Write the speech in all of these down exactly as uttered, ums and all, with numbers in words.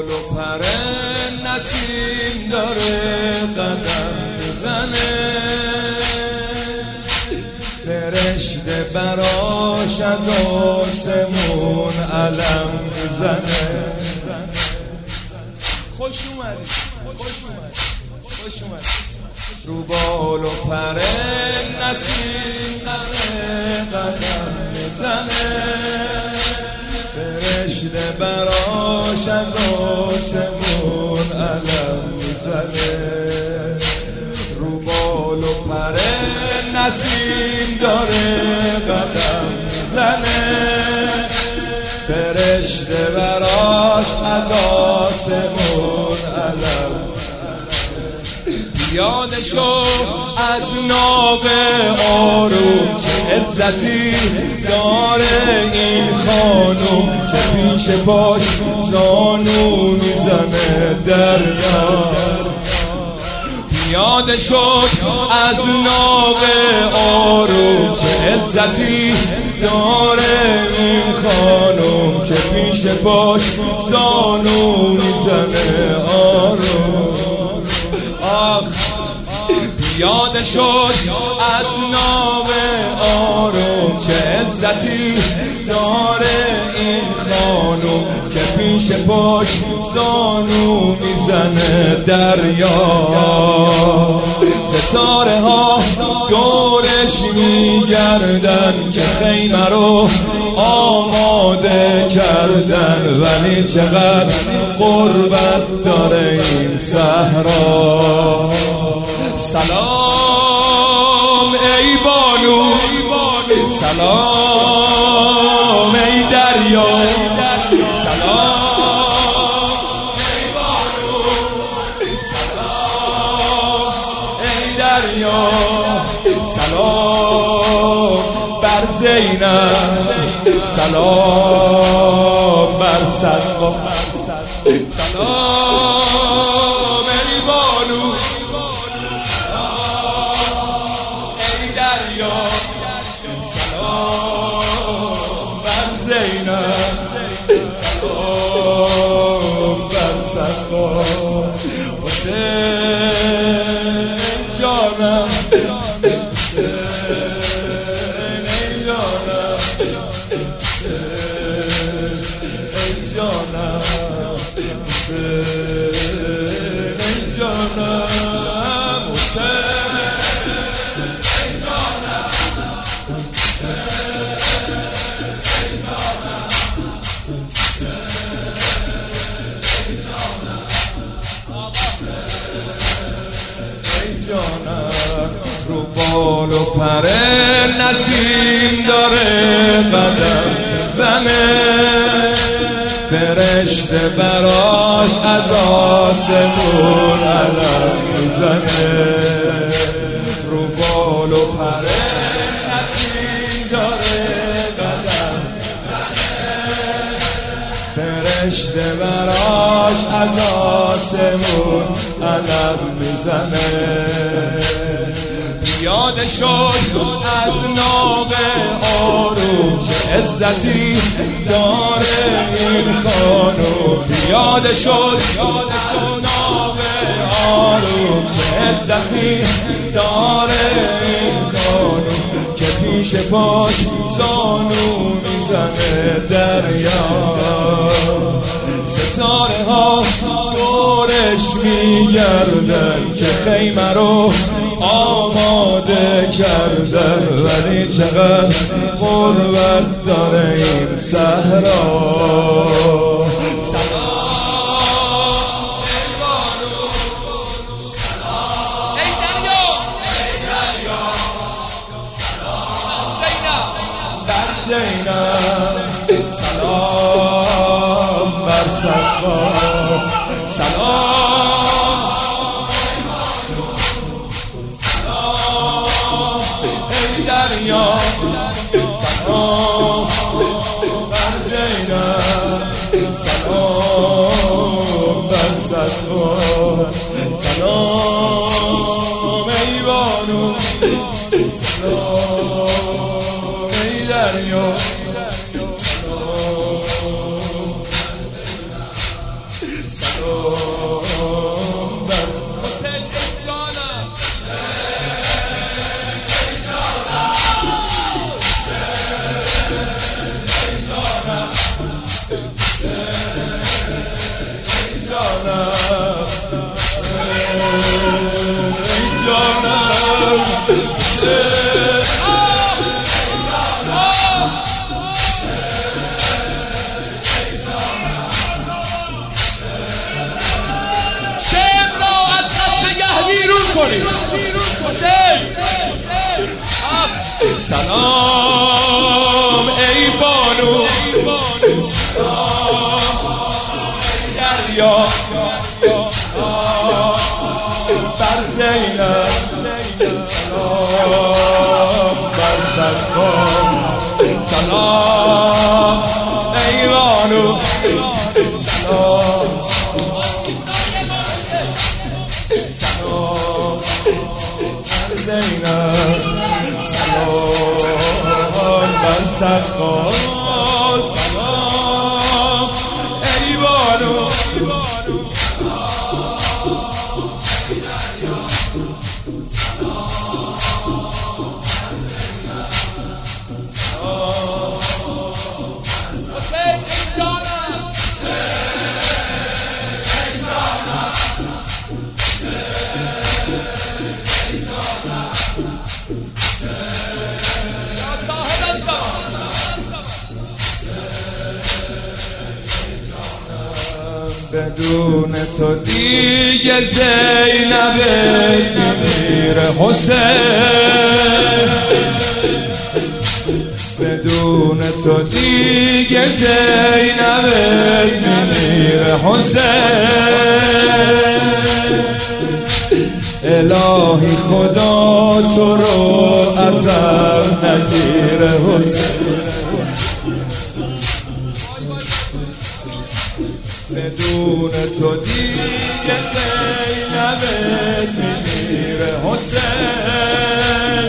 بال و پر نسیم داره قدم میزنه، فرشته براش از آسمون علم میزنه. خوش اومدی، خوش اومدی، خوش اومدی. رو بال و پر نسیم قدم میزنه، فرشته براش از آسمون علم میزنه. رو بال و پر نسیم داره قدم میزنه، فرشته براش از آسمون علم. یاد شو از ناب آروم، چه عزتی داره این خانوم که پیش پاش زانو میزنه دریا. یاد شد از ناب آروم، چه عزتی داره این خانوم که پیش پاش زانو میزنه آروم. آخ یاد شد از نام آروم، چه عزتی داره این خانوم که پیش پاش زانو میزنه دریا. ستاره ها دورش میگردن که خیمه رو آماده کردن، ولی چقدر غربت داره این صحرا. سلام ای بانو، سلام ای دریا، سلام ای بانو، سلام ای دریا، سلام بر زینب، سلام بر صدقه، سلام ای بانو، سلام بر زینب، سلام بر صدقه. حسین جانم، حسین جانم، حسین جانم، حسین جانم، حسین رو بال و پر نسیم داره قدم زنه، فرشته براش از آسمون علم میزنه. رو بال و پر نسیم داره قدم زنه، فرشته براش از آسمون علم میزنه. یاد شد از ناب آروم، چه عزتی داره این خانوم. یاد شد از ناب آروم، چه عزتی داره این خانوم که پیش پاش زانو میزنه دریا. ستاره ها دورش میگردن که خیمه رو آماده کردن، ولی چقدر غربت داره این صحرا. سلام ای بانو، سلام ای دریا، ای دریا، سلام بر زینب، سلام بر صدقه، سلام دریا، سلام بر زینب، سلام بر صدقه، سلام ای بانو، سلام ای دریا، سلام سلام بر حسین ای جانم سلام ای بانو دریا بر زینب سلام بر سلام سلام ای بانو سلام سلام بر زینب سلام بر سلام سلام ای بانو بدون تو دیگه زینب میمیره حسین بدون تو دیگه زینب میمیره حسین الهی خدا تو رو ازم نگیره حسین بدون تو دیگه زینب میمیره حسین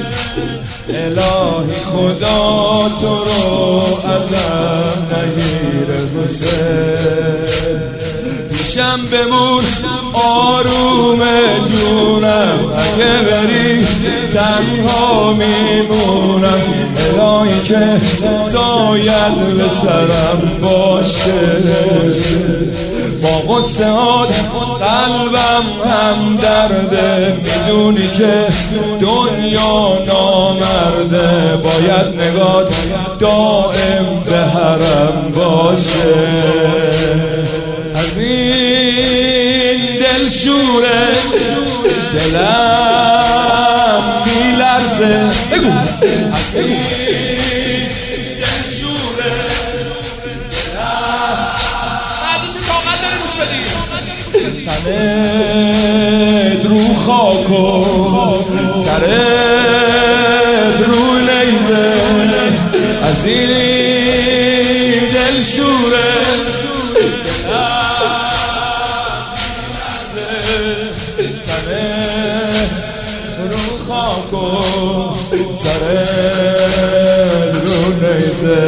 الهی خدا تو رو ازم نگیره حسین پیشم بمون آروم جونم اگه بری تنها میمونم الهی که سایت به سرم باشه با غصه هات قلبم هم درده میدونی که دنیا نامرده باید نگات دائم به حرم باشه از این دل شوره دلم میلرزه بگو از این دل شوره دلم بعدی چه طاقت داری گوش بدی تنت رو خاک و سرت رو نیزه از این دل شوره سر رو نیزه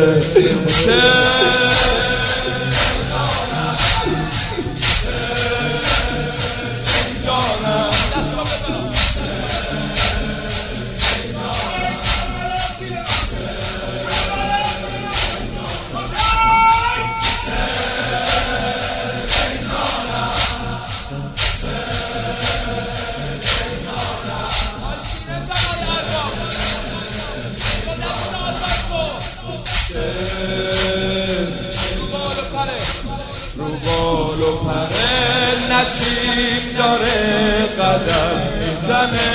رو بال و پره نسیم داره قدم میزنه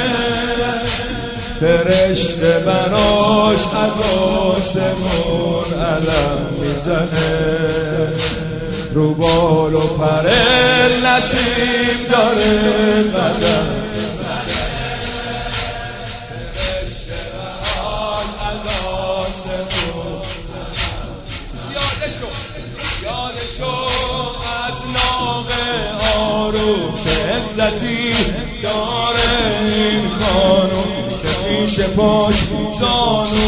فرشته براش از آسمون علم میزنه رو بال و پره نسیم داره قدم فرشته براش از آسمون یادشو یادشو از ناقه آروم چه عزتی داره این خانوم که پیش پاش زانو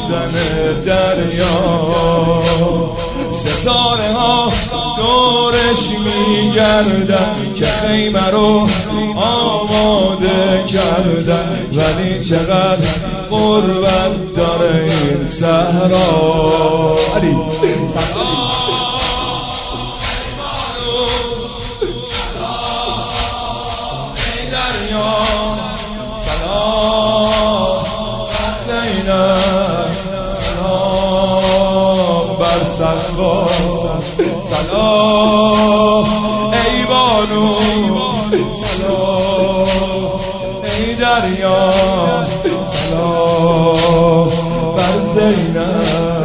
میزنه دریا ستاره ها دور دنبالش میگردن که خیمه رو آماده کردن، ولی چقدر غربت داره این صحرا. علی سلام سلام ای بانو، سلام ای دریا، سلام بر زینب.